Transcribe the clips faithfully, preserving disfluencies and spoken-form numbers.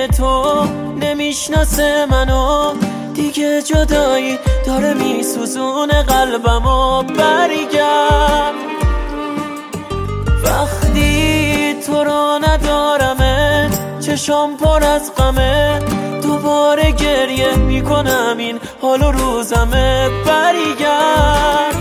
تو نمیشناسه منو دیگه، جدایی داره میسوزونه قلبمو. برگرد وقتی تو رو ندارمه، چشام پر از غمه، دوباره گریه میکنم این حال و روزمه. برگرد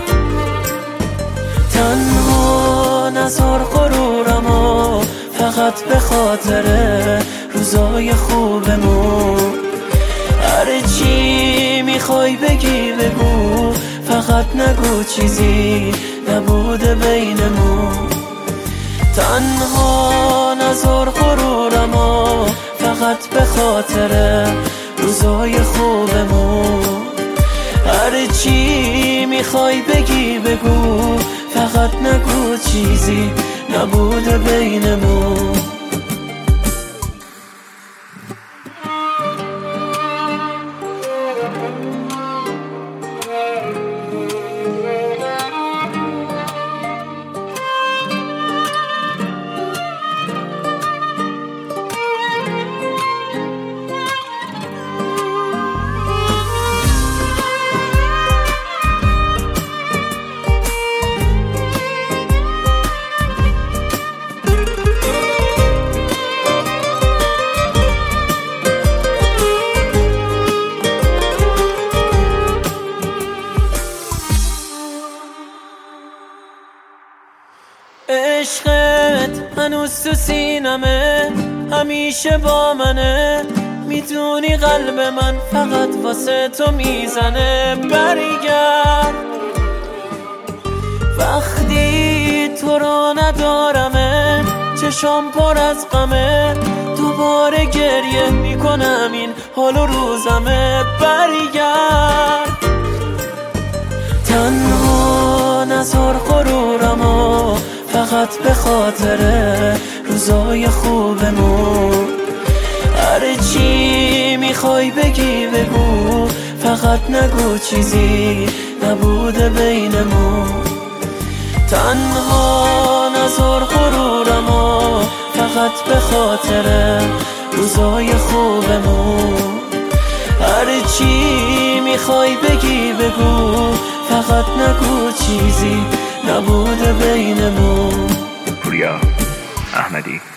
تنها نذار غرورمو، فقط به خاطر روزای خوبمون. هر چی میخوای بگی بگو، فقط نگو چیزی نبوده بینمون. تنها نذار غرورمو، فقط به خاطر روزای خوبمون. هر چی میخوای بگی بگو، فقط نگو چیزی نبوده بینمون. عشقت هنوز تو سینمه، همیشه با منه، میدونی قلب من فقط واسه تو میزنه. برگرد وقتی تو رو ندارمه، چشام پر از غمه، دوباره گریه میکنم این حال و روزمه. برگرد تنها نذار غرورمو، فقط به خاطر روزای خوبمون. هر چی میخوای بگی بگو، فقط نگو چیزی نبوده بینمون. تنها نذار غرورمو، فقط به خاطر روزای خوبمون. هر چی میخوای بگی بگو، فقط نگو چیزی نبوده بینمون. پوریا احمدی.